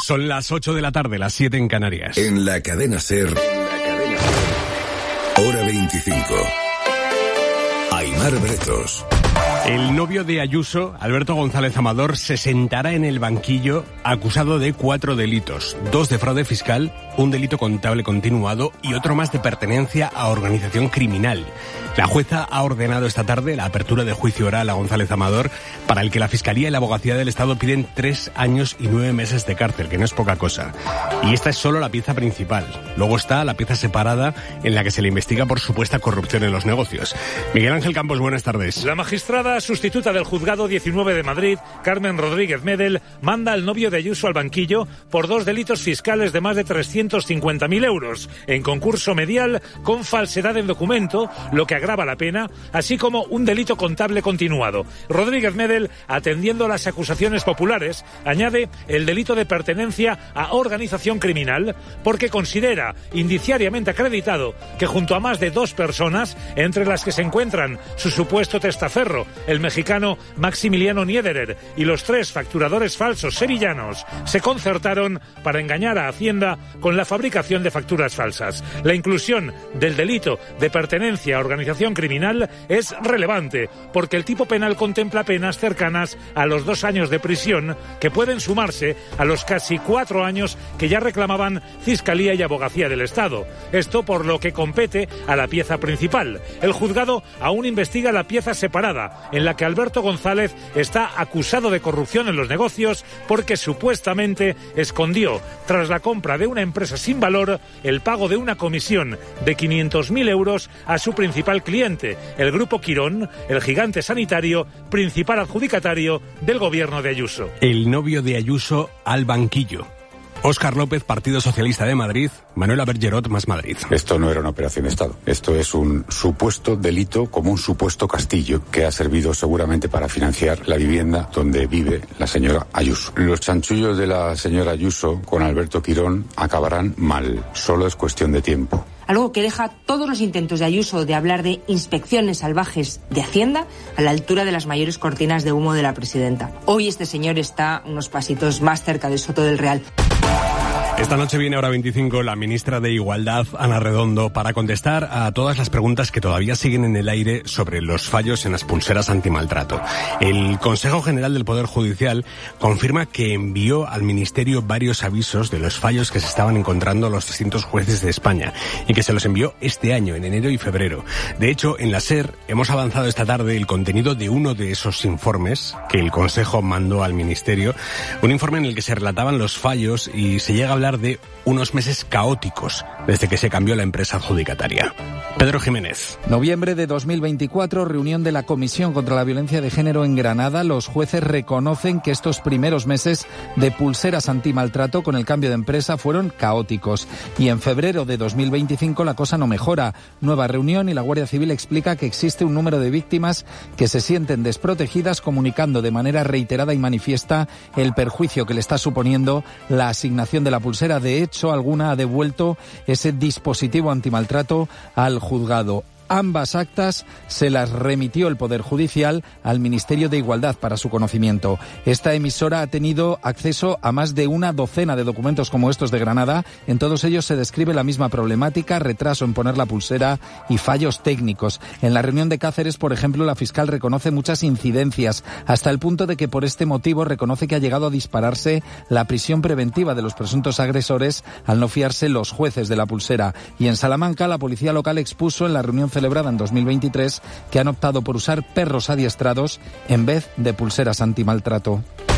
Son las 8 de la tarde, las 7 en Canarias. En la cadena SER, hora 25. Aimar Bretos. El novio de Ayuso, Alberto González Amador, se sentará en el banquillo acusado de 4 delitos. 2 de fraude fiscal, un delito contable continuado y otro más de pertenencia a organización criminal. La jueza ha ordenado esta tarde la apertura de juicio oral a González Amador, para el que la Fiscalía y la Abogacía del Estado piden 3 años y 9 meses de cárcel, que no es poca cosa. Y esta es solo la pieza principal. Luego está la pieza separada en la que se le investiga por supuesta corrupción en los negocios. Miguel Ángel Campos, buenas tardes. La magistrada sustituta del Juzgado 19 de Madrid, Carmen Rodríguez Medel, manda al novio de Ayuso al banquillo por 2 delitos fiscales de más de 350.000 euros en concurso medial con falsedad en documento, lo que agrava la pena, así como un delito contable continuado. Rodríguez Medel, atendiendo las acusaciones populares, añade el delito de pertenencia a organización criminal porque considera indiciariamente acreditado que junto a más de 2 personas, entre las que se encuentran su supuesto testaferro, el mexicano Maximiliano Niederer, y los 3 facturadores falsos sevillanos, se concertaron para engañar a Hacienda con la fabricación de facturas falsas. La inclusión del delito de pertenencia a organización criminal es relevante porque el tipo penal contempla penas cercanas a los 2 años de prisión, que pueden sumarse a los casi 4 años que ya reclamaban Fiscalía y Abogacía del Estado. Esto por lo que compete a la pieza principal. El juzgado aún investiga la pieza separada, en la que Alberto González está acusado de corrupción en los negocios porque supuestamente escondió, tras la compra de una empresa sin valor, el pago de una comisión de 500.000 euros a su principal cliente, el Grupo Quirón, el gigante sanitario, principal adjudicatario del gobierno de Ayuso. El novio de Ayuso al banquillo. Óscar López, Partido Socialista de Madrid, Manuela Bergerot, Más Madrid. Esto no era una operación de Estado. Esto es un supuesto delito, como un supuesto castillo, que ha servido seguramente para financiar la vivienda donde vive la señora Ayuso. Los chanchullos de la señora Ayuso con Alberto Quirón acabarán mal. Solo es cuestión de tiempo. Algo que deja todos los intentos de Ayuso de hablar de inspecciones salvajes de Hacienda a la altura de las mayores cortinas de humo de la presidenta. Hoy este señor está unos pasitos más cerca del Soto del Real. Esta noche viene hora 25 la ministra de Igualdad, Ana Redondo, para contestar a todas las preguntas que todavía siguen en el aire sobre los fallos en las pulseras antimaltrato. El Consejo General del Poder Judicial confirma que envió al Ministerio varios avisos de los fallos que se estaban encontrando los distintos jueces de España y que se los envió este año, en enero y febrero. De hecho, en la SER hemos avanzado esta tarde el contenido de uno de esos informes que el Consejo mandó al Ministerio, un informe en el que se relataban los fallos y se llega a hablar de unos meses caóticos desde que se cambió la empresa adjudicataria. Pedro Jiménez. Noviembre de 2024, reunión de la Comisión contra la Violencia de Género en Granada. Los jueces reconocen que estos primeros meses de pulseras antimaltrato con el cambio de empresa fueron caóticos. Y en febrero de 2025 la cosa no mejora. Nueva reunión y la Guardia Civil explica que existe un número de víctimas que se sienten desprotegidas, comunicando de manera reiterada y manifiesta el perjuicio que le está suponiendo la asignación de la pulsera. De hecho, alguna ha devuelto ese dispositivo antimaltrato al juzgado. Ambas actas se las remitió el Poder Judicial al Ministerio de Igualdad para su conocimiento. Esta emisora ha tenido acceso a más de una docena de documentos como estos de Granada. En todos ellos se describe la misma problemática: retraso en poner la pulsera y fallos técnicos. En la reunión de Cáceres, por ejemplo, la fiscal reconoce muchas incidencias, hasta el punto de que por este motivo reconoce que ha llegado a dispararse la prisión preventiva de los presuntos agresores al no fiarse los jueces de la pulsera. Y en Salamanca, la policía local expuso en la reunión celebrada en 2023 que han optado por usar perros adiestrados en vez de pulseras antimaltrato.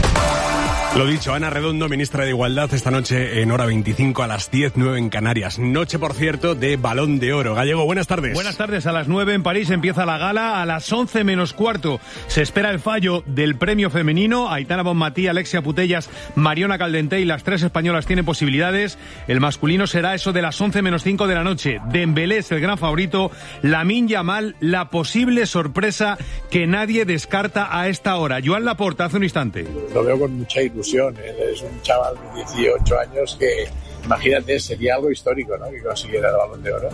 Lo dicho, Ana Redondo, ministra de Igualdad, esta noche en hora 25 a las 10:09 en Canarias. Noche, por cierto, de Balón de Oro. Gallego, buenas tardes. Buenas tardes. A las 9 en París empieza la gala. A las 11 menos cuarto se espera el fallo del premio femenino. Aitana Bonmatí, Alexia Putellas, Mariona Caldentey, las 3 españolas tienen posibilidades. El masculino será eso de las 11 menos 5 de la noche. Dembélé es el gran favorito. Lamine Yamal, la posible sorpresa que nadie descarta a esta hora. Joan Laporta, hace un instante. Lo veo con mucha ilusión. Es un chaval de 18 años que, imagínate, sería algo histórico, ¿no?, que consiguiera el Balón de Oro.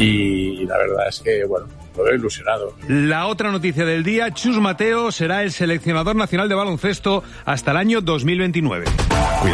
Y la verdad es que, bueno, lo veo ilusionado. La otra noticia del día: Chus Mateo será el seleccionador nacional de baloncesto hasta el año 2029.